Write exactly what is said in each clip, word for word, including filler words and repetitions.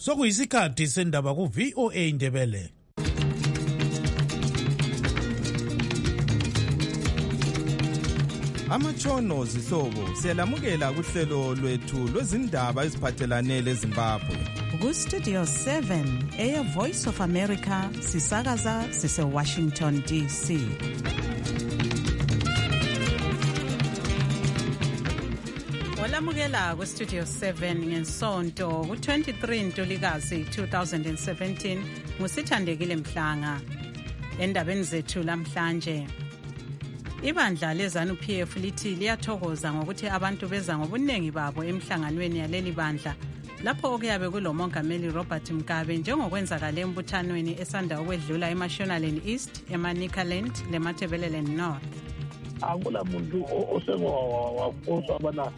Sokuyisikhathi sendaba ku V O A Indebele. Amatshono zihlobo siyalamukela kuhlelo lwethu lwezindaba eziphathelane leZimbabwe. Ku Studio seven eya Voice of America sisakaza sise Washington D C. Walamukela ku Studio seven ngensonto ku twenty-three Ntulikazi twenty seventeen ngusithandekile Mhlanga. Endabeni zethu lamhlanje, ibandla leZANU-P F lithi liyathokoza ngokuthi abantu beza ngobuningi babo emhlanganweni yaleli bandla lapho okuyabe kulomongameli Robert Mugabe njengokwenzakala embuthanweni esanda ukwedlula eMashonaland East, eManicaland leMatabeleland North. Akula muntu osengowafoswa abana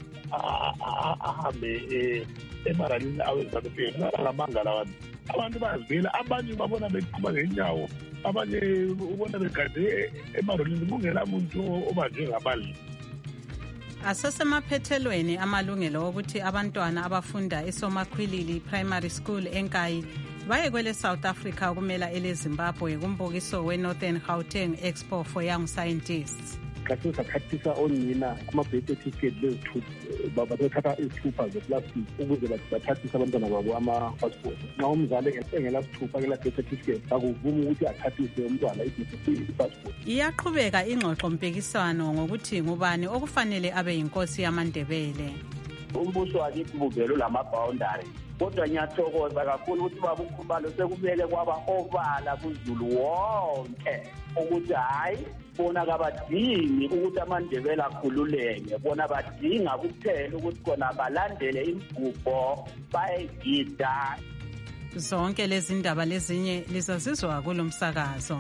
ahambe emaralini aweZANU-P F ngamangala abantu. Abantu bayazivela, abanye babona beqhuba ngenyawo, abanye ubona begade emarolini kungela muntu obanjwe ngabali. Asesemaphethelweni amalungelo ukuthi abantwana abafunda eSomakhwilili Primary School eNkayi baye kwele South Africa ukumela ele Zimbabwe kumbukiso we Northern Gauteng Expo for Young Scientists. Kathi sakhathisa onina ama-birth certificate lezithupha bathatha izithupha zeplastic ukuze bathathise abantwana babo ama-passport. Nxa umzali engela sithupha kela birth certificate akuvumi ukuthi athathise umntwana i-passport. Iyaqhubeka ingxoxo mpikiswano ngokuthi ngubani okufanele abe yinkosi yamaNdebele. Umbuso wakithi buvelo lama-boundary, kodwa ngiyathokoza kakhulu ukuthi babukhubalo sekumele kwaba obala kuZulu wonke ukuthi hayi bona kabadingi ukuthi amaNdebele akhululeke, bona badinga kuphela ukuthi kona balandele imigubho bayegida. Zonke lezi ndaba lezinye lizazizwa kulo msakazo.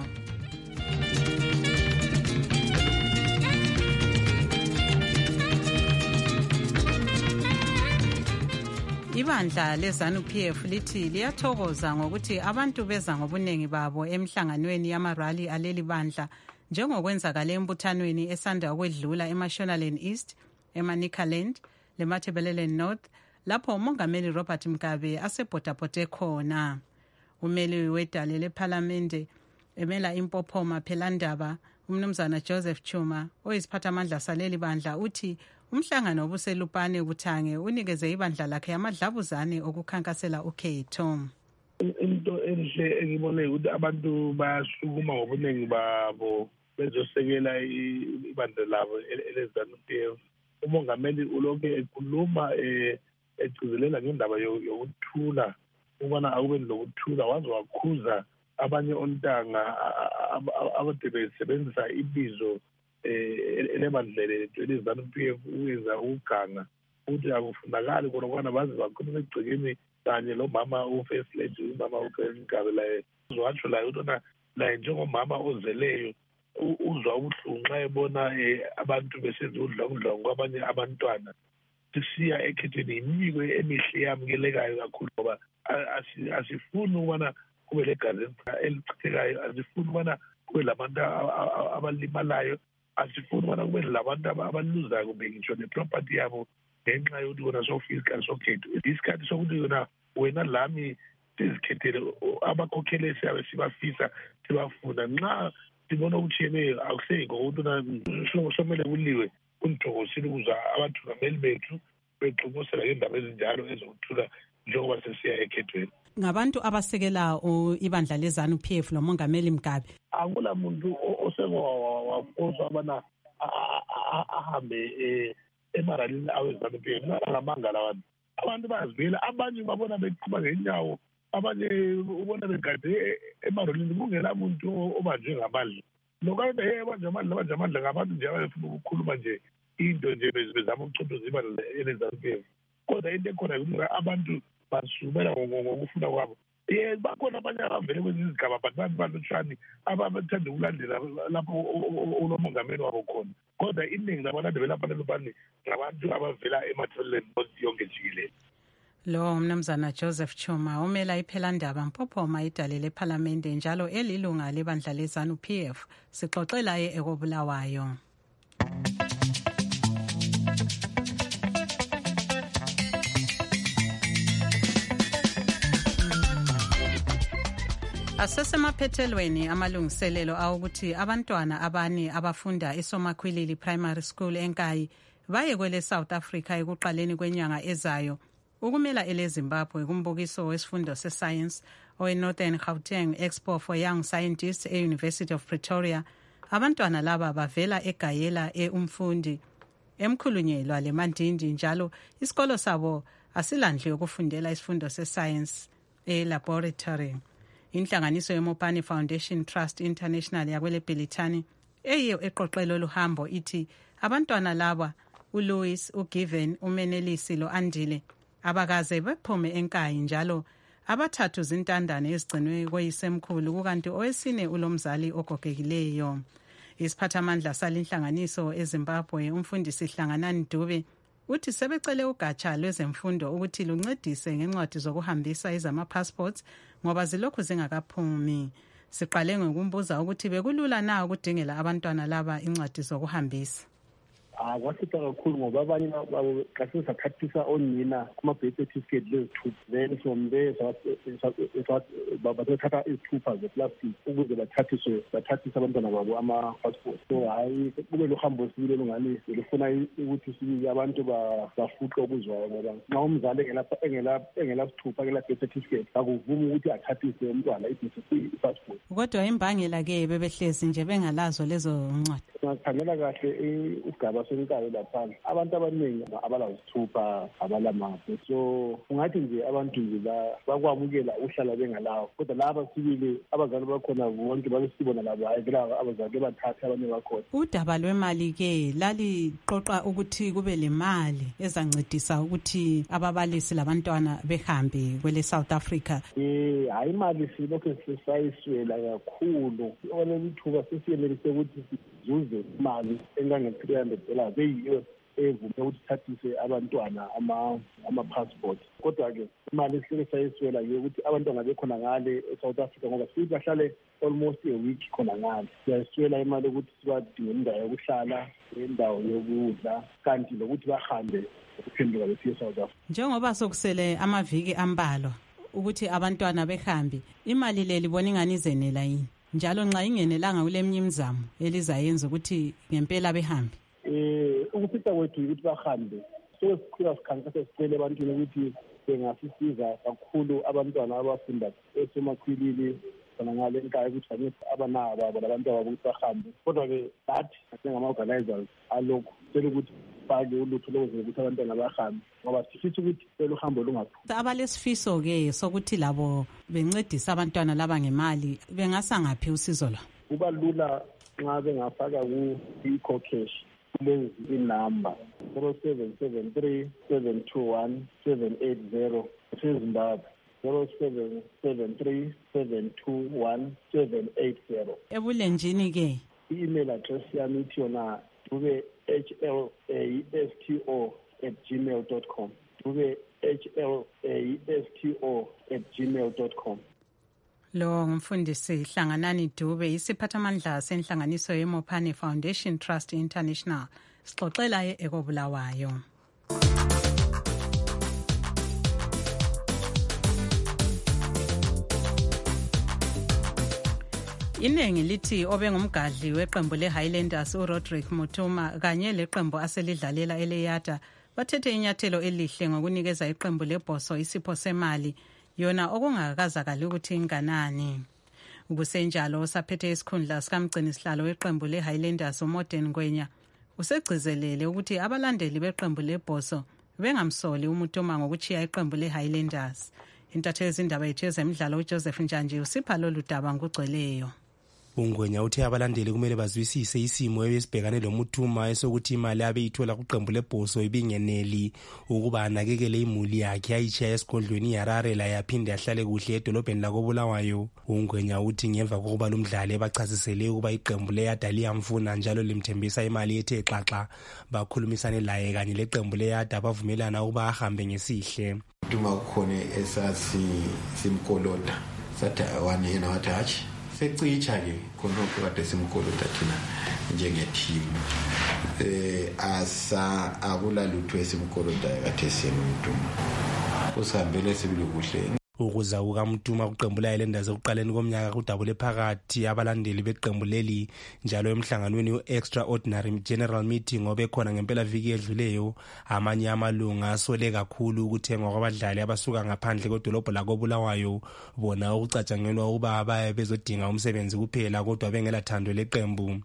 Ibandla leZANU-P F lithi liyathokoza ngokuthi abantu beza ngobuningi babo emhlanganweni yamarali aleli bandla njengokwenzakala embuthanweni esanda ukwedlula eMashonaland East, eManicaland leMatabeleland North lapho umongameli Robert Mugabe asebhodabote khona. Umeli wedale lePhalamende emela impophoma phelandaba umnumzana Joseph Chuma oyisiphathamandla saleli bandla uthi umhlangano obuselupane ubuthange unikeze ibandla lakhe amadlabuzane okukhankasela ukhetho. Into enhle engibone ukuthi abantu bayasukuma ngobuningi babo bezosekela ibandla labo eleZANU-P F. Umongameli ulokhu ekhuluma egcizelela ngendaba yokuthula ukubana akube lokuthula, waze wakhuza abanye ontanga abade besebenzisa ibizo elebandla lethu eleZANU-P F ukwenza ukuganga ukuthi akufunakali khona ukubana baze bakhulume egcekeni kanye lomama u-First Lady, umama uFirst Mugabe laye uzowatsho laye ukuthi laye njengomama ozeleyo uzwa ubuhlungu nxa ebona abantu besenza udlongudlongo kwabanye abantwana. Sisiya ekhethweni yimiko emihle eyamukelekayo kakhulu ngoba asifuni ukubana kube legazi elichithekayo, asifuni ukubana kube labantu abalimalayo, asifuni ukubana kube labantu abaluzayo kumbe ngitsho neproperty yabo ngenxa yokuthi kona sofika isikhathi sokhetho. Isikhathi sokuthi yona wena lami sizikhethele abakhokheli esiyabe sibafisa sibafuna. Nxa sibona okutshiyeneyo akuseyikho ukuthi somele kuliwe kunithokozile ukuza abathungameli bethu beqhumusela ngendaba ezinjalo ezokuthula njengoba sesiya ekhethweni. Ngabantu abasekela ibandla leZANU-P F lomongameli Mugabe, akula muntu osengowafoswa abana ahambe emaralini aweZANU-P F ngamangala abantu. Abantu bayazivela, abanye babona beqhuba ngenyawo, abanye ubona begade emarolini kungela muntu obanjwe ngabandla. Lokho hey abanje amandla abanje amandla ngabantu nje abafuna ukukhuluma nje into nje bezama ukucothoza ibandla eleZANU-P F. Kodwa into ekhona ukuthi abantu basumela ngokufuna kwabo. Eh bakhona abanye abavele kwezinye izigaba but abantu balutshani abathanda ukulandela lapho unomongameli wabo khona. Kodwa iningi labalandeli lapha lelupani ngabantu abavela eMatabeleland yonke jikelele. Lo mnumzana Joseph Chuma umela iphelandaba mpophoma idale lePhalamende njalo elilunga lebandla leZANU-P F sixoxela ye ekobulawayo. Asesemaphethelweni amalungiselelo awukuthi abantwana abane abafunda eSomakhwilili Primary School eNkayi baye kwele South Africa ekuqaleni kwenyanga ezayo ukumela ele Zimbabwe kumbukiso wesifundo se-science owe Northern Gauteng Expo for Young Scientists e-University of Pretoria. Abantwana laba bavela eGayela e-Umfundi emkhulunyelwa le Mandindi njalo isikolo sabo asilandli yokufundela isifundo se-science e-laboratory. Inhlanganiso yeMopani Foundation Trust International yakwele Bhelithani eyiyo eqoqelo luhambo ithi abantwana laba uLouis, uGiven, uMenelisi lo-Andile abakaze bephume eNkayi njalo abathathu zintandane ezigcinwe koyisemkhulu kukanti owesine ulomzali ogogekileyo. Isiphathamandla salinhlanganiso eZimbabwe umfundisi Hlanganani Dube uthi sebecele ugatsha lwezemfundo ukuthi luncedise ngencwadi zokuhambisa ezama-passports ngoba zilokhu zingakaphumi. Siqale ngokumbuza ukuthi bekulula na ukudingela abantwana laba incwadi zokuhambisa. Ah, kwasitha kakhulu ngoba abanye babo xa sesathathisa onina kuma-birth certificate lezithupha then from there bathatha izithupha zeplastic ukuze bathathiswe bathathise abantwana babo ama-passport. So hayi kube luhambo sibile lungani lufuna ukuthi sibili abantu bafuqe okuzwayo ngoba nxa umzali engela sithupha kela birth certificate akuvumi ukuthi athathise umntwana i-passport. Kodwa imbangela-ke bebehlezi nje bengalazo lezo ncwadi. Singakhangela kahle isigaba seNkayi lapha abantu abaningi abalazithupha abalamaphi, so ungathi nje abantu nje bakwamukela uhlala bengalawo kodwa laba sibili abazali bakhona bonke babesibona labo hayi laba abazali bathatha abanye bakhona. Udaba lwemali-ke laliqoqa ukuthi kube le mali ezancedisa ukuthi ababalisi labantwana behambe kwele South Africa. Eh hayi imali silokho sisayiswela kakhulu oleli thuba sesiyenelise ukuthi sizuze imali engange-three hundred dollars eyiyo evume ukuthi thathise abantwana ama-passport. Kodwa-ke imali esike sayiswela yokuthi abantwana bekhona ngale e-South Africa ngoba sithi bahlale almost a week khona ngale. Siyayiswela imali ukuthi sibadinge indawo yokuhlala, indawo yokudla kanti lokuthi bahambe ukuphenduka besiye e-South Africa. Njengoba sokusele amaviki ambalwa ukuthi abantwana behambe, imali le libona ingani izenela yini? Njalo nxa ingenelanga kule mnyimzamo elizayenza ukuthi ngempela behambe. Eh ukufika kwethu ukuthi bahambe sesikhula sikhankasa sicela ebantwini ukuthi bengasisiza kakhulu abantwana abafunda eSomakhwilili khona ngale eNkayi ukuthi banye abanabo abo labantu ababo ukuthi bahambe. Kodwa-ke bathi njengama-organizers alokhu sicela ukuthi fake ulutho lokwenza ukuthi abantwana bahambe ngoba sifisa ukuthi lolu hambo lungaphumi. Abalesifiso-ke sokuthi labo bencedisa abantwana laba ngemali bengasa ngaphi usizo lwabo? Kuba lula nxa bengafaka ku-eCocash lezi inamba zero seven seven three seven two one seven eight zero eZimbabwe zero seven seven three seven two one seven eight zero. Ebulenjini-ke i-email address yami ithi yona dube h l a s t o at gmail dot com dube h l a s t o at gmail dot com. Lo ngumfundisi Hlanganani Dube isiphathamandla senhlanganiso yeMopani Foundation Trust International sixoxela ekobulawayo. Inengi lithi obengumgadli weqembu leHighlanders uRodrick Mutuma kanye leqembu aselidlalela eLeyata bathethe inyathelo elihle ngokunikeza iqembu leBhoso isipho semali yona okungakazakala ukuthi inganani. Ukusenjalo saphethe isikhundla sikamgcini sihlalo weqembu leHighlanders uModern Ngwenya usegcizelele ukuthi abalandeli beqembu leBhoso bengamsoli uMutuma ngokuchiya iqembu leHighlanders. Intatheli zindaba yethu ezemidlalo uJoseph Njanje usipha lolu daba ngugcweleyo. uNgwenya uthe abalandeli kumele bazwisise isimo ebesibhekane loMutuma esokuthi imali abe ithola kuqembu leBhoso ibingeneli ukuba anakekele imuli yakhe ayitshiya esigodlweni iHarare la yaphinde yahlale kuhle edolobheni lakoBulawayo. uNgwenya uthi ngemva kokuba lumdlali ebachasisele ukuba iqembu leYada liyamfuna njalo limthembisa imali ethe xaxa bakhulumisane laye kanye leqembu leYada bavumelana ukuba ahambe ngesihle. Mutuma ukhona esasi simkolota sathi wane yena wathi hachi secitsha ke khonokho kade simkolota thina njengethim eh asa akula lutho esimkolota kade simuntu usihambele sibili kuhle. ukuza kukaMtuma kuqembu le-Highlanders ekuqaleni komnyaka kudabule phakathi abalandeli beqembu leli njalo emhlanganweni we-extraordinary general meeting obekhona ngempela viki edluleyo amanye amalunga asole kakhulu ukuthengwa kwabadlali abasuka ngaphandle kwedolobho lakobulawayo bona ukucatshangelwa ukuba abaye bezodinga umsebenzi kuphela kodwa bengela thando leqembu.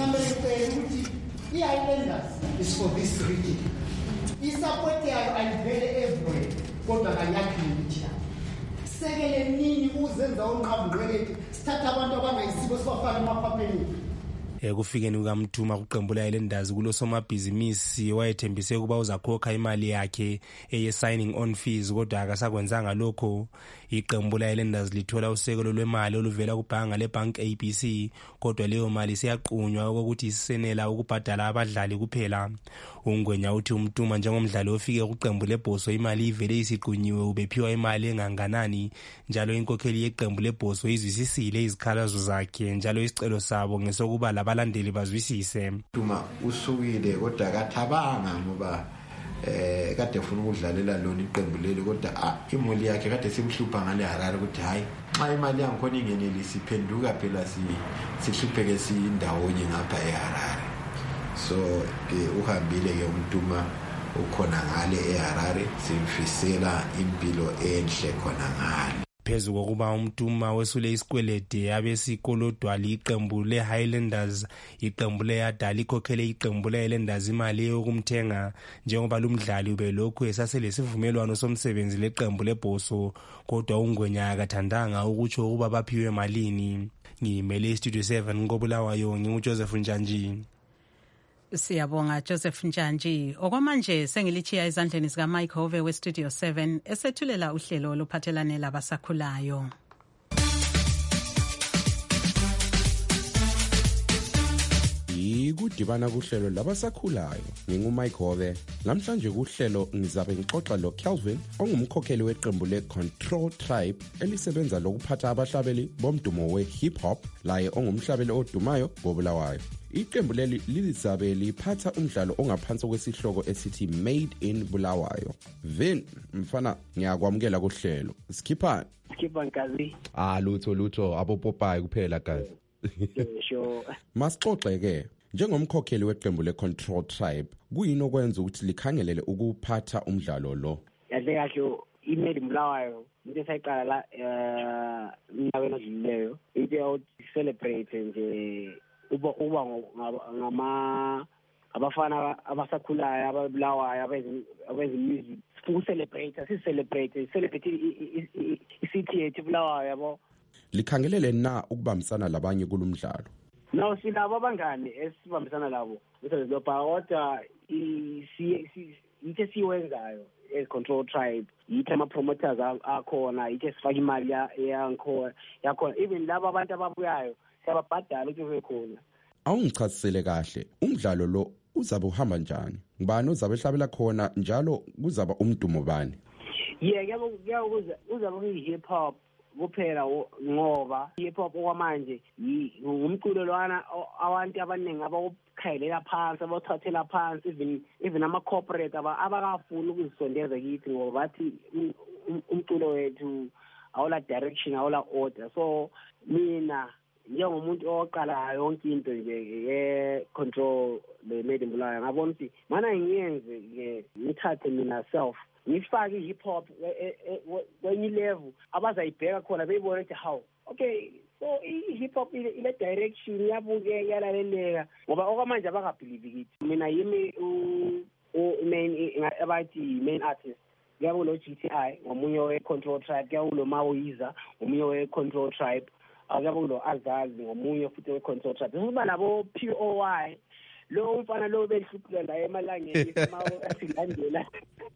I-Highlanders is for this region. I-support yayo ayivele everywhere kodwa kanyakhi ngithi sekele nini uzenza unqabungqeleti sithatha abantu abangayisibo sibafana emaphapheni. Ekufikeni kukaMtuma kuqembu le-Highlanders kulosomabhizinisi wayethembise ukuba uzakhokha imali yakhe eye-signing on fees kodwa akasakwenzanga lokho. Iqembu le-Highlanders lithola usekelo lwemali oluvela kubhanga lebhank A B C kodwa leyo mali siyaqunywa ukuthi isisenela ukubhadala abadlali kuphela. Ungwenya uthi uMtuma njengomdlali ofike kuqembu lebhoso imali ivele isiqunyiwe ubephiwa imali enganganani njalo inkokheli yeqembu lebhoso izwisisile izikhalazo zakhe njalo isicelo sabo ngesokuba labalandeli bazwisise. Mtuma usukile kodwa kathabanga ngoba eh kade ufuna ukudlalela lona iqembu leli kodwa imali yakhe kade simhlupha ngale Harare ukuthi hayi xa imali yangikhona ingeneli siphenduka phela si sihlupheke siyindawonye ngapha eHarare. So ke uhambile ke uMtuma ukhona ngale eHarare simfisela impilo enhle khona ngale. Phezu kokuba uMtuma wesule isikwelede abesikolodwa liqembu le-Highlanders iqembu le-Adala ikhokhele iqembu le-Highlanders imali yokumthenga njengoba lumdlali ubelokhu esaselesivumelwano somsebenzi leqembu lebhoso kodwa uNgwenya akathandanga ukutsho ukuba baphiwe malini. Ngimele iStudio seven kobulawayo nginguJoseph Njanji. Siyabonga Joseph Njanji. Okwamanje sengilichiya ezandleni zika Mike Hove we Studio seven esethulela uhlelo oluphathelane labasakhulayo. Ikudibana kuhlelo labasakhulayo nginguMike Hove. Namhlanje kuhlelo ngizabe ngixoxa lo Kelvin ongumkhokheli weqembu le-Control Tribe elisebenza lokuphatha abahlabeli bomdumo we-hip hop laye ongumhlabeli odumayo kobulawayo. Iqembu leli lizabe liphatha umdlalo ongaphansi kwesihloko esithi Made in Bulawayo. Vin mfana ngiyakwamukela kuhlelo. Skipha Skipha nkazi. Ah lutho lutho abopopayi kuphela guys. Sure. Masixoxe ke njengomkhokheli weqembu le-Control Tribe kuyini okwenza ukuthi likhangelele ukuphatha umdlalo lo? Yahle kahle i-Made in Bulawayo into sayiqala la eh naweni odlileyo into celebrate nje uba uba ngama abafana abasakhulayo ababulawayo abenza music siku celebrate si celebrate celebrate i-city yethu Bulawayo yabo. Likhangelele na ukubambisana labanye kulumdlalo? No silabo abangani esibambisana labo bese lo bawota ithe siwenzayo e-Control Tribe ithe ama promoters akhona ithe sifaka imali yakho yakho even labo abantu ababuyayo siyababhadala ukuthi bekhona. Awungichazisele kahle umdlalo lo uzabe uhamba njani? Ngubani uzabe ehlabela khona njalo kuzaba umdumo bani? Yeah kuyakuza uzabe uyi-hip hop kuphela ngoba hip hop okwamanje ngumculo lwana abantu abaningi abakukhayelela phansi abathathela phansi even even ama corporate abakafuni ukuzisondeza kithi ngoba bathi umculo wethu awula direction awula order. So mina njengomuntu oqala yonke into nje ye-Control le-Made in Bulawayo ngabona ukuthi mana ngiyenze ngithathe mina self ngifake i-hip hop kwenye level abazayibheka khona beyibona ukuthi how okay so i-hip hop ile direction yabukeka yalaleleka ngoba okwamanje abangabhelieve kithi mina yimi u-main abathi main artist kuyakulo G T I ngomunye we-Control Tribe kuyakulo Mawiza ngomunye we-Control Tribe akuyakulo Azazi ngomunye futhi we-Control Tribe kuba labo P O Y lo umfana lo behluphula la emalangeni mawo asilandela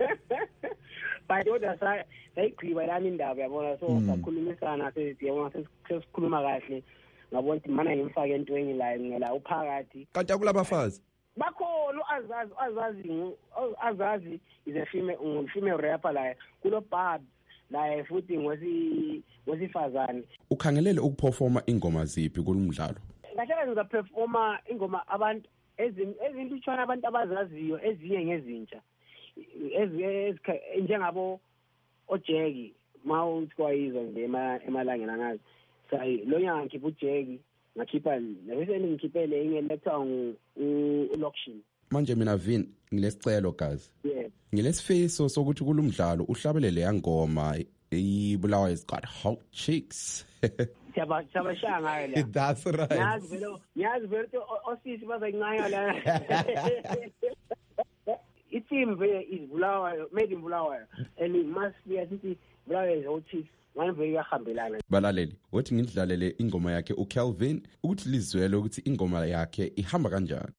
badoda sa sayigqiba lana indaba yabona so sakhulumisana sesiyabona sesikhuluma kahle ngabona ukuthi mana ngimfake entweni la ngela uphakathi kanti akulabafazi bakhona Azazi Azazi Azazi is a female un female rapper la kulo Bab la futhi ngosi ngosifazane. Ukhangelele ukuperforma ingoma ziphi kulumdlalo? Ngahlala ngizaperforma ingoma abantu ezintutshwana abantu abazaziyo ezinye ngezintsha njengabo ojeki mawuthi kwayizwa nje emalangeni angazi sayi lo nyanga ngikhipha ujeki ngakhipha bese ngikhiphe le enye lecture u-loction. Manje mina Vin ngilesicelo guys. Yeah. Ngilesifiso sokuthi kulumdlalo uhlabelele yangoma ibulawa is got hot chicks. Siyaba siyaba shanga la. That's right. Yazi vele yazi vele osisi bazayincaya la. Team vele is Bulawayo, made in Bulawayo, and it must be as it is Bulawayo is hot chicks. Balaleli uthi ngidlalele ingoma yakhe uKelvin ukuthi lizwele ukuthi ingoma yakhe ihamba kanjani.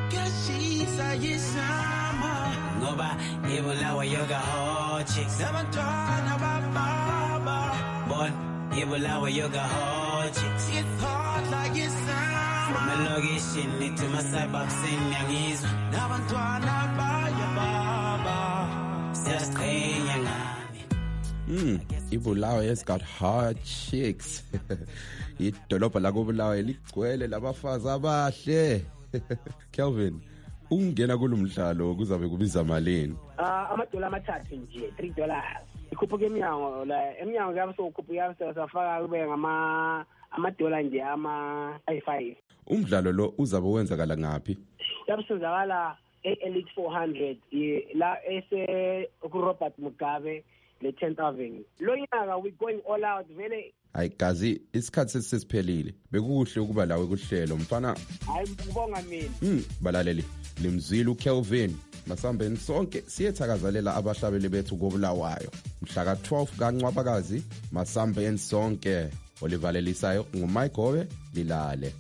Ngoba ibulawa yoga hot chicks abantwana bababa boy ibulawa yoga hot chicks it's hot like isama from location to my suburbs singizwa nabantwana baya baba siyaqhenya ngami. Mm, ibulawa has got hot chicks. Idolobha la kubulawa ligcwele labafazi abahle. Kelvin, ungena kulumdlalo kuzabe kubiza malini? Ah, amadola amathathu nje, three dollars. Ikhuphuka eminyango la, eminyango yabe sokukhuphuka safaka kube ngama amadola nje ama five. Umdlalo lo uzabe wenzakala ngapi? Yabe senzakala e-Elite four hundred la ese uRobert Mugabe le tenth Avenue. Lo nyaka we going all out vele. Hayi gazi isikhathi sesiphelile. Bekuhle ukuba lawe kuhlelo mfana. Hayi ngibonga mina. Mm, balaleli limzwile uKelvin. Masambeni sonke siyethakazalela abahlabeli bethu kobulawayo. Mhla ka twelve kaNcwabakazi masambeni sonke. Olivalelisayo nguMike Gobe lilale.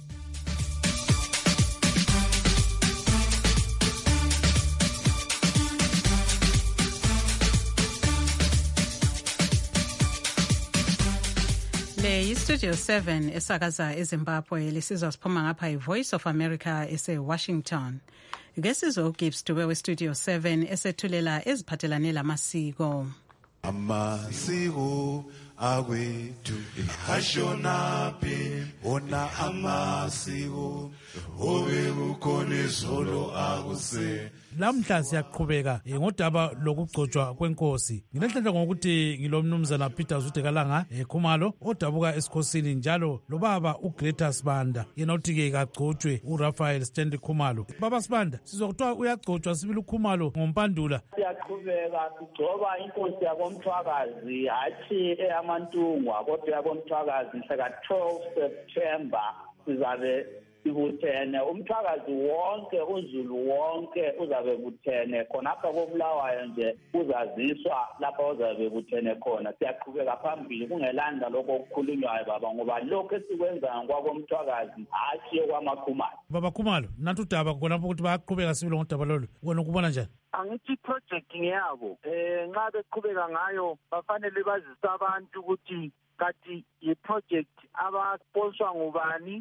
Le Studio seven esakaza eZimbabwe lisizwa siphuma ngapha iVoice of America ese Washington. Ngesizo Gibbs Dube we Studio seven esethulela eziphathelane lamasiko. Amasiko akwethu ashonaphi ona amasiko obekukhona izolo akuse. Lamhla siyaqhubeka ngodaba lokugcotshwa kwenkosi. Nginenhlanhla ngokuthi ngilomnumzana Peter Zudekalanga eKhumalo odabuka esikhosini njalo lo baba uGreta Sibanda yena uthi ke kagcotshwe uRaphael Stanley Khumalo. Baba Sibanda sizokuthiwa uyagcotshwa sibili uKhumalo ngompandula. Siyaqhubeka sigcoba inkosi yakomthwakazi hathi eyaMantungwa kodwa yakomthwakazi mhla twelve September sizabe sibuthene umthwakazi wonke uZulu wonke uzabe buthene khona apha kobulawayo nje uzaziswa lapha uzabe buthene khona. Siyaqhubeka phambili kungelanda lokho okukhulunywayo baba ngoba lokho esikwenza kwakomthwakazi hathi okwamakhumalo. Baba Khumalo nathi udaba khona ukuthi bayaqhubeka sibili ngodaba lolu wena ukubona njani? Angithi project ngiyabo eh nxa beqhubeka ngayo bafanele bazisa abantu ukuthi kathi i project abasponsor ngubani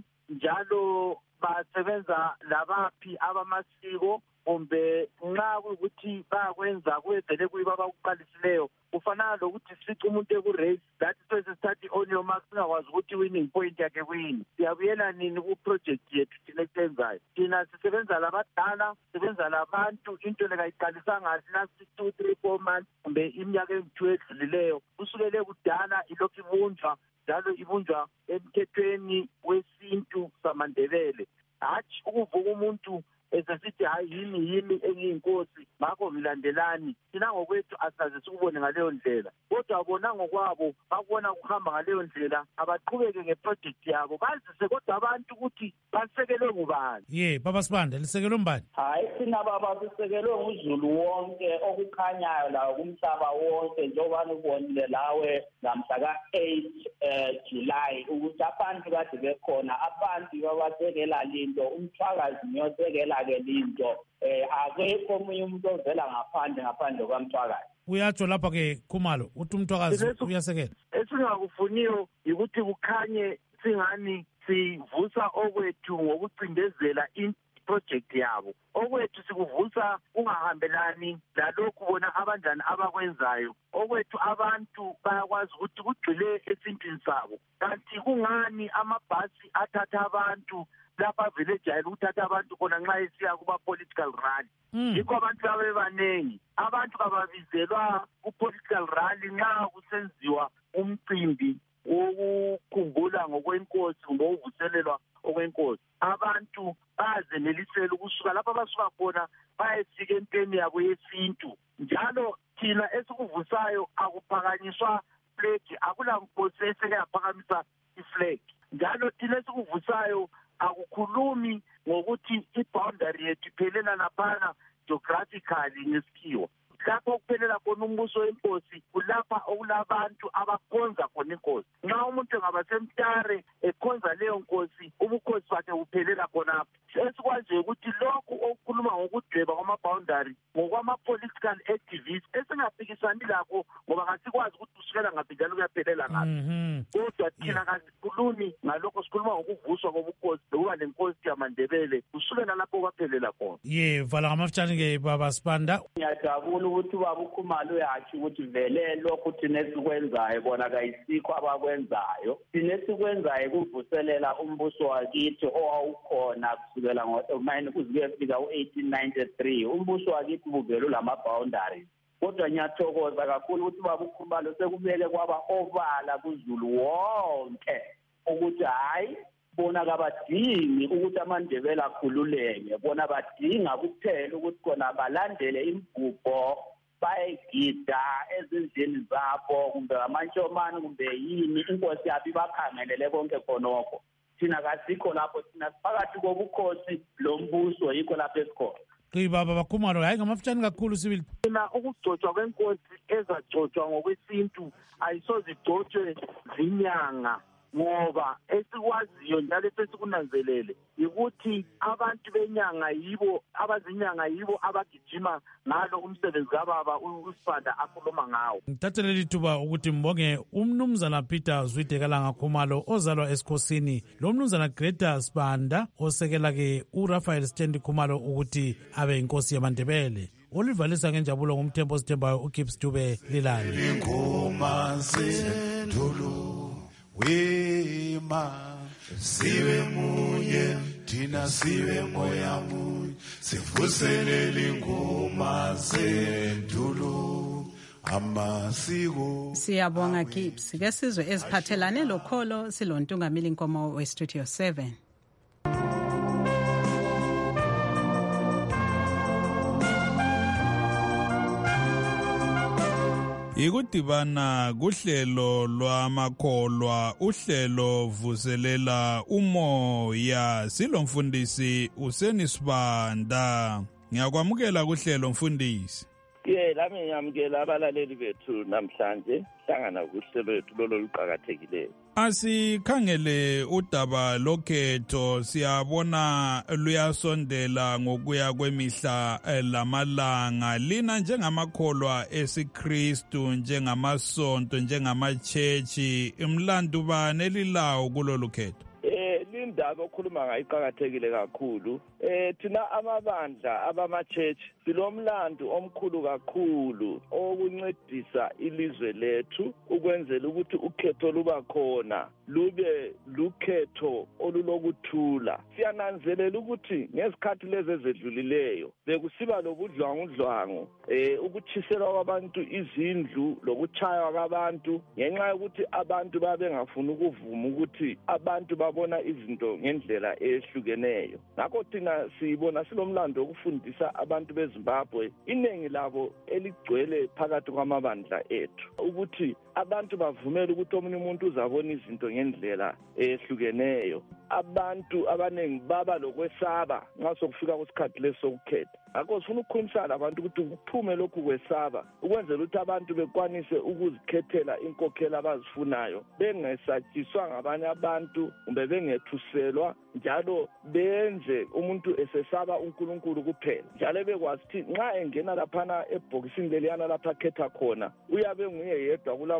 njalo basebenza labaphi abamasiko kumbe nxa ukuthi bayakwenza kwevele kuyiba bakuqalisileyo kufanele lokuthi sifice umuntu ekurace that is study on your marks singakwazi ukuthi winning point yakhe kuyini. Siyabuyela nini ku-project yethu thina esenzayo thina sisebenza labadala sisebenza labantu into lekayiqalisanga last two three four months kumbe iminyaka emithu edlulileyo kusukele kudala ilokhu ibunjwa njalo ibunjwa emthethweni wesintu samaNdebele hathi ukuvuka umuntu esesithi hayi yini yini engiyinkosi ngakho ngilandelani thina ngokwethu asaze sikubone ngaleyo ndlela kodwa bona ngokwabo bakubona kuhamba ngaleyo ndlela abaqhubeke ngeproject yabo bazise kodwa abantu ukuthi basekelwe ngubani. Ye baba Sibanda lisekelwe mbani? Hayi thina baba sisekelwe uZulu wonke okukhanyayo la kumhlaba wonke njengoba ubonile lawe ngamhla ka eight July ukuthi abantu kade bekhona abantu babasekela linto umthwakazi ngiyosekela ke linto eh akekho omunye umuntu ovela ngaphandle ngaphandle kwamthwakazi. Uyatsho lapha ke Khumalo uthi umthwakazi uyasekela. Esingakufuniyo ukuthi kukhanye singani sivusa okwethu ngokucindezela project yabo okwethu sikuvusa kungahambelani lalokhu bona abanjani abakwenzayo okwethu abantu bayakwazi ukuthi kugcile esintwini sabo kanti kungani amabhasi athatha abantu lapha vele ejayele ukuthatha abantu khona nxa esiya kuma-political rally. Yikho abantu babebaningi. Abantu kababizelwa ku-political rally nxa kusenziwa umcimbi ukukhumbula ngokwenkosi kumbe ukuvuselelwa okwenkosi. Abantu bazenelisela ukusuka lapho abasuka khona bayefika empeni yabo yesintu. Njalo thina esikuvusayo akuphakanyiswa flag, akula nkosi eseke yaphakamisa iflag. Njalo thina esikuvusayo akukhulumi ngokuthi i-boundary yethu iphelela laphana geographically ngesikhiwa. Lapho kuphelela khona umbuso wenkosi kulapha okulabantu abakhonza khona inkosi. Nxa umuntu engaba semtare ekhonza leyo nkosi ubukhosi bakhe buphelela khonapho. Esikwaziyo ukuthi lokhu okukhuluma ngokudweba kwama-boundary ngokwama-political activists esingaphikisani lakho ngoba kasikwazi ukuthi usukela ngaphi njalo kuyaphelela ngaphi. Kodwa thina kasikhulumi ngalokho, sikhuluma ngokuvuswa kobukhosi lokuba lenkosi yamaNdebele kusukela lapho kwaphelela khona. Ye vala ngamafutshane-ke baba Sibanda. Ngiyajabula ukuthi ubaba uKhumalo uyasho ukuthi vele lokhu thina esikwenzayo bona kayisikho abakwenzayo. Thina esikwenzayo kuvuselela umbuso wakithi owawukhona kusukela ngo-mine kuze kuyefika u-eighteen ninety-three. Umbuso wakithi buvele ulama-boundaries. Kodwa ngiyathokoza kakhulu ukuthi ubaba uKhumalo sekubeke kwaba obala kuZulu wonke ukuthi hayi bona kabadingi ukuthi amaNdebele akhululeke, bona badinga kuphela ukuthi khona balandele imigubho bayegida ezindlini zabo kumbe amantshomane kumbe yini inkosi yabo ibakhangelele konke khonokho. Thina kasikho lapho, thina siphakathi kobukhosi lombuso, yikho lapho esikhona. Baba baKhumalo, hayi ngamafutshane kakhulu sibili. Thina ukugcotshwa kwenkosi ezagcotshwa ngokwesintu ayisoze igcotshwe zinyanga, ngoba esikwaziyo njalo sesikunanzelele ukuthi abantu benyanga yibo abazinyanga yibo abagijima ngalo umsebenzi kababa uSibanda akhuluma ngawo. Ngithathele lithuba ukuthi mbonge umnumzana Peter Zwide Khumalo ozalwa esikhosini, lo mnumzana Greta Sibanda osekela-ke uRaphael Stendi Khumalo ukuthi abe inkosi yamaNdebele. Olivalisa ngenjabulo ngumthembo sithembayo uGibbs Dube Lilani. Ingoma zendulo wema siwe munye thina siwe moya munye sivuselele ingoma zendulo amasiko. Siyabonga Gibbs. Ke sizwe eziphathelane lokholo silontungamili Nkomo we Studio seven. Ikudibana kuhlelo lwamakholwa, uhlelo vuselela umoya. Silomfundisi Useni Sibanda. Ngiyakwamukela kuhlelo mfundisi. Ye lami ngiyamukela abalaleli bethu namhlanje hlangana kuhlelo lethu lolo luqhakathekileyo. Asikhangele udaba lokhetho, siyabona luyasondela ngokuya kwemihla lamalanga. Lina njengamakholwa esiKristu, njengamasonto, njengamachechi, imlandu bani elilawo kulolu khetho? Eh lindaba okhuluma ngayiqhakathekile kakhulu. Eh thina amabandla abama-church silomlando omkhulu kakhulu okuncedisa ilizwe lethu ukwenzela ukuthi ukhetho luba khona lube lukhetho olulokuthula. Siyananzelela ukuthi ngesikhathi lezi ezedlulileyo bekusiba lobudlwangudlwangu, eh ukutshiselwa kwabantu izindlu lokuchaywa kwabantu ngenxa yokuthi abantu babengafuni ukuvuma ukuthi abantu babona izinto ngendlela ehlukeneyo. Ngakho thina sibona silomlando okufundisa abantu beZimbabwe, iningi labo eligcwele phakathi kwamabandla ethu, ukuthi abantu bavumele ukuthi omunye umuntu uzabona izinto ngendlela ehlukeneyo. Abantu abaningi baba lokwesaba nxa sokufika kwesikhathi lesokukhetha. Ngakho sifuna ukukhulumisana abantu ukuthi kuphume lokhu kwesaba ukwenzela ukuthi abantu bekwanise ukuzikhethela inkokhela abazifunayo, bengesatshiswa ngabanye abantu kumbe bengethuselwa, njalo benze umuntu esesaba uNkulunkulu kuphela, njalo bekwazi ukuthi nxa engena laphana ebhokisini leliyana lapha khetha khona uyabe nguye yedwa kula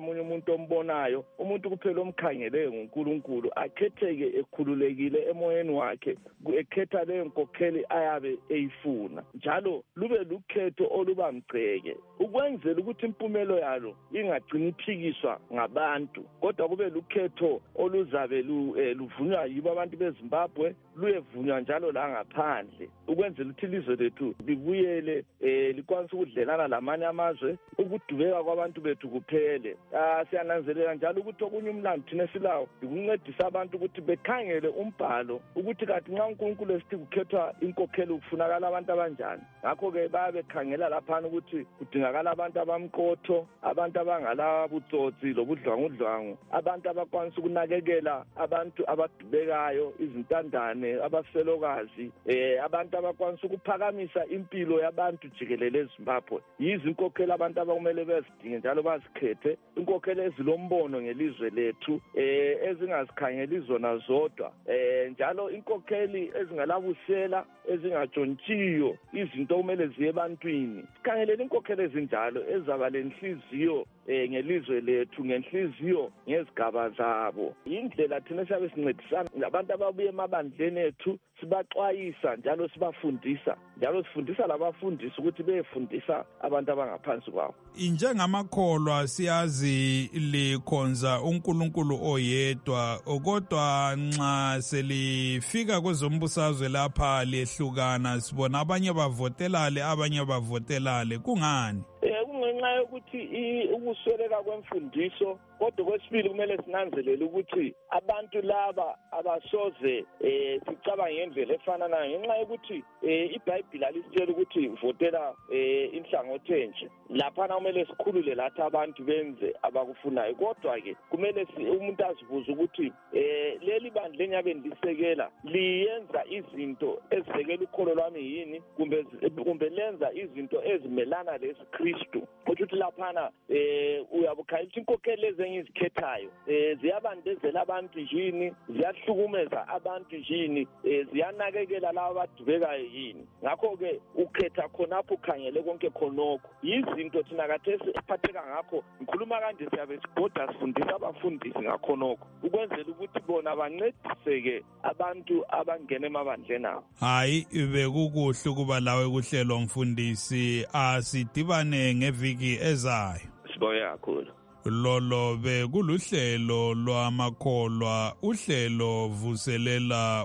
omunye umuntu ombonayo, umuntu kuphela omkhangele nguNkulunkulu akhetheke ekhululekile emoyeni wakhe ekhetha leyo nkokheli ayabe eyifuna. Njalo lube lukhetho olubamgceke ukwenzela ukuthi impumelo yalo ingagcini iphikiswa ngabantu, kodwa kube lukhetho oluzabe luvunywa yibo abantu beZimbabwe, luyevunywa njalo la ngaphandle ukwenzela ukuthi ilizwe lethu libuyele likwanise ukudlelana lamanye amazwe, ukudubeka kwabantu bethu kuphele. Siyananzelela njalo ukuthi okunye umlando thina silawo ukuncedisa abantu ukuthi bekhangele umbhalo ukuthi kathi nxa uNkulunkulu esithi kukhethwa inkokheli kufunakala abantu abanjani. Ngakho-ke bayabe bekhangela laphana ukuthi kudingakala abantu abamqotho, abantu abangala butsotsi lobudlwangudlwangu, abantu abakwanisa ukunakekela abantu abadubekayo, izintandane, abafelokazi, eh abantu abakwanisa ukuphakamisa impilo yabantu jikelele eZimbabwe. Yizi inkokheli abantu abakumele bezidinge njalo bazikhethe, inkokheli ezilombono ngelizwe lethu, eh ezingazikhangela izona zodwa, eh njalo inkokheli ezingalabusela, ezingatshontshio izinto kumele ziye ebantwini. Sikhangelele inkokheli ezinjalo ezaba lenhliziyo eh ngelizwe lethu, ngenhliziyo ngezigaba zabo. Indlela thina siyabe sincedisana labantu ababuye emabandleni ethu, sibaxwayisa njalo sibafundisa, njalo sifundisa labafundisi ukuthi beyefundisa abantu abangaphansi kwabo. Njengamakholwa siyazi likhonza uNkulunkulu oyedwa, kodwa nxa selifika kwezombusazwe lapha lehlukana sibona abanye bavotelale abanye bavotelale, kungani? Kungenxa yokuthi ukusweleka kwemfundiso, kodwa kwesibili kumele sinanzelele ukuthi abantu laba abasoze eh sicabanga ngendlela efananayo ngenxa yokuthi iBhayibheli alisitshela ukuthi votela inhlangothi enje. Lapha kumele sikhulule lathi abantu benze abakufunayo, kodwa ke kumele umuntu azibuze ukuthi eh leli bandla enyabe ndisekela liyenza izinto ezisekela ukholo lwami yini, kumbe kumbe lenza izinto ezimelana lesikristu. Ukuthi laphana eh uyabukhayisa inkokheli ezengizikhethayo eh ziyabandezela abantu yini, ziyahlukumeza abantu yini, eh ziyanakekela laba abadubekayo yini. Ngakho ke ukhetha khonapho ukhangele konke khonokho. Yizinto thina kade siphatheka ngakho, ngikhuluma kanje siyabe sibhoda sifundisa abafundisi ngakhonokho ukwenzela ukuthi bona bancediseke abantu abangena emabandleni abo. Hayi bekukuhle kuba lawe kuhlelo mfundisi, asidibane ngeviki ezayo. Siboya kakhulu. Lolo bekuluhlelo lwamakholwa, uhlelo vuselela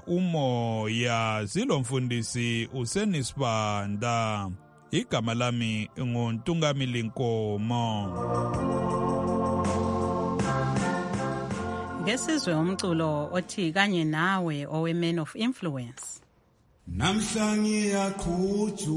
umoya. Silo mfundisi uSenisibanda, igama lami nguNtungamili Nkomo. Ngesizwe umculo othi kanye nawe owe Man of Influence. Namhlangi yaqhutha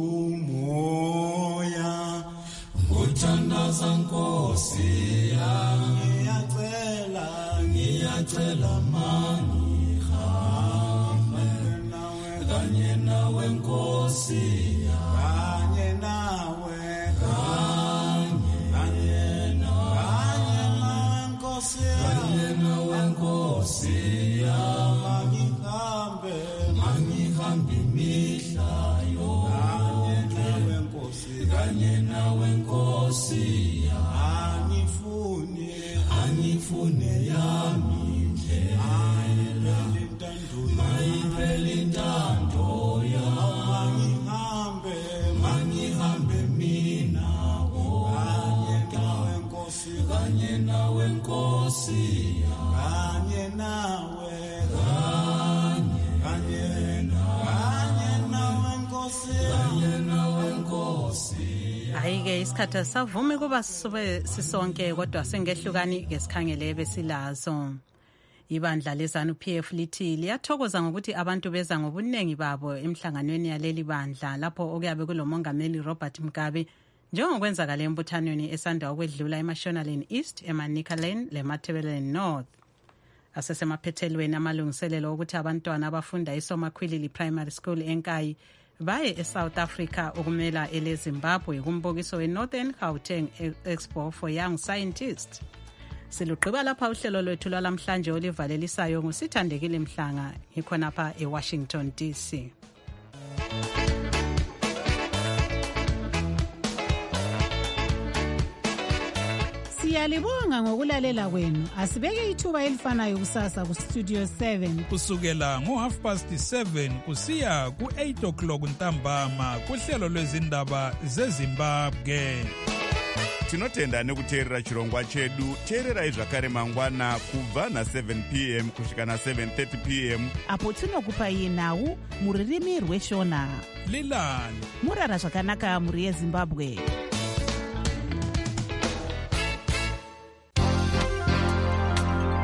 umoya ngothandaza Nkosi yami, ngiyacela ngiyacela mani hambe nawe kanye nawe Nkosi kanye nawe kanye kanye nawe Nkosi kanye nawe Nkosi yami, ngihambe ngihambe mihlayo kanye nawe Nkosi kanye nawe Nkosi angifune angifune yami ndlela mayiphele intando yami, ngihambe mangihambe mina kanye nawe Nkosi kanye nawe Nkosi kanye nawe kanye kanye nawe Nkosi kanye nawe Nkosi. Hayi-ke isikhathi asavumi kuba sisobe sisonke, kodwa sengehlukani ke sikhangele besilazo. Ibandla leZANU-P F lithi liyathokoza ngokuthi abantu beza ngobuningi babo emhlanganweni yaleli bandla lapho okuyabe kulomongameli Robert Mugabe, njengokwenzakala embuthanweni esanda ukwedlula eMashonaland East, eManicaland leMatabeleland North. Asesemaphethelweni amalungiselelo ukuthi abantwana abafunda eSomakhwilili Primary School eNkayi baye eSouth Africa ukumela eleZimbabwe kumbukiso weNorthern Gauteng Expo for Young Scientists. Silugqiba lapha uhlelo lwethu lwalamhlanje olivalelisayo nguSithandekile Mhlanga, ngikhonapha eWashington D C. Siya Siyalibonga ngokulalela kwenu. Asibeke ithuba elifanayo kusasa kustudio seven. Kusukela ngo half past seven kusiya ku eight o'clock ntambama kuhlelo lwezindaba zeZimbabwe. Tinotenda nekuteerera chirongwa chedu. Teererai zvakare mangwana kubva na seven p m kusvika na seven thirty p m apo tinokupai nhau muririmi rweshona. Lilani murara zvakanaka muri yeZimbabwe.